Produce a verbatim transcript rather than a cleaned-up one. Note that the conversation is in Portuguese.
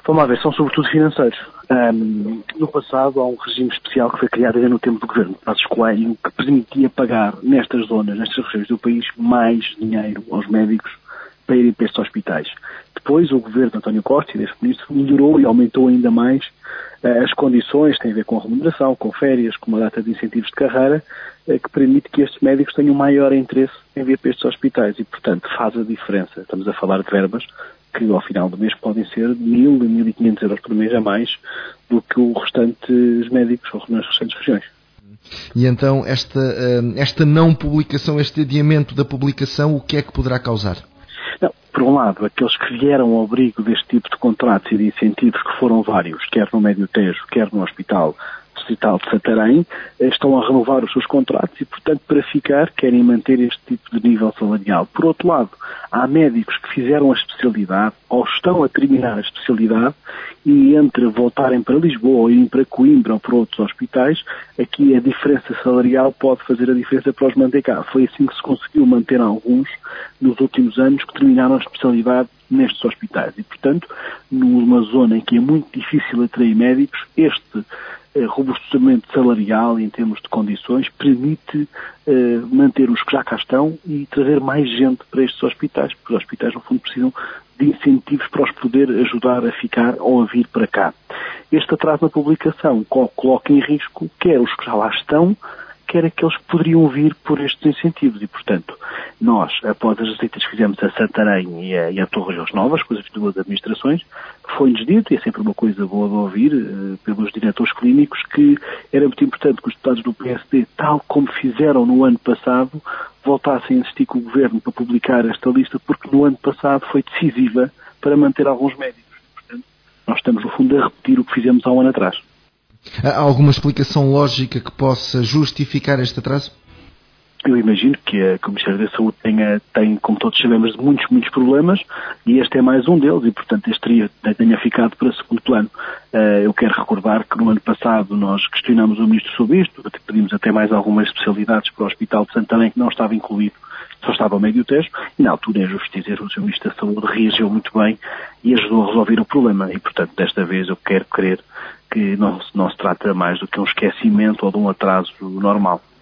Vamos lá ver, são sobretudo financeiros. Um, no passado há um regime especial que foi criado ainda no tempo do governo Passos Coelho, que permitia pagar nestas zonas, nestas regiões do país, mais dinheiro aos médicos para irem para estes hospitais. Depois o governo de António Costa e deste ministro melhorou e aumentou ainda mais uh, as condições, tem a ver com a remuneração, com férias, com uma data de incentivos de carreira, uh, que permite que estes médicos tenham maior interesse em vir para estes hospitais e, portanto, faz a diferença. Estamos a falar de verbas que ao final do mês podem ser mil, mil e quinhentos euros por mês a mais do que o restante, os médicos ou nas restantes regiões. E então esta, esta não publicação, este adiamento da publicação, o que é que poderá causar? Não, por um lado, aqueles que vieram ao abrigo deste tipo de contratos e de incentivos, que foram vários, quer no Médio Tejo, quer no Hospital Distrital de Santarém, estão a renovar os seus contratos e, portanto, para ficar, querem manter este tipo de nível salarial. Por outro lado, há médicos que fizeram a especialidade ou estão a terminar a especialidade e entre voltarem para Lisboa ou irem para Coimbra ou para outros hospitais, aqui a diferença salarial pode fazer a diferença para os manter cá. Foi assim que se conseguiu manter alguns nos últimos anos que terminaram a especialidade nestes hospitais. E, portanto, numa zona em que é muito difícil atrair médicos, este eh, robustamento salarial em termos de condições permite eh, manter os que já cá estão e trazer mais gente para estes hospitais, porque os hospitais, no fundo, precisam de incentivos para os poder ajudar a ficar ou a vir para cá. Este atraso na publicação coloca em risco quer os que já lá estão, quer aqueles que poderiam vir por estes incentivos. E, portanto, nós, após as visitas que fizemos a Santarém e a, e a Torres Novas, com as duas administrações, foi-nos dito, e é sempre uma coisa boa de ouvir, uh, pelos diretores clínicos, que era muito importante que os deputados do P S D, tal como fizeram no ano passado, voltassem a insistir com o Governo para publicar esta lista, porque no ano passado foi decisiva para manter alguns médicos. Portanto, nós estamos, no fundo, a repetir o que fizemos há um ano atrás. Há alguma explicação lógica que possa justificar este atraso? Eu imagino que, a, que o Ministério da Saúde tenha, tem, como todos sabemos, muitos, muitos problemas e este é mais um deles e, portanto, este teria, tenha ficado para segundo plano. Uh, eu quero recordar que no ano passado nós questionamos o Ministro sobre isto, pedimos até mais algumas especialidades para o Hospital de Santarém que não estava incluído, só estava ao meio do texto e, na altura, é justo dizer, o senhor Ministro da Saúde reagiu muito bem e ajudou a resolver o problema e, portanto, desta vez eu quero crer que não, não se trata mais do que um esquecimento ou de um atraso normal.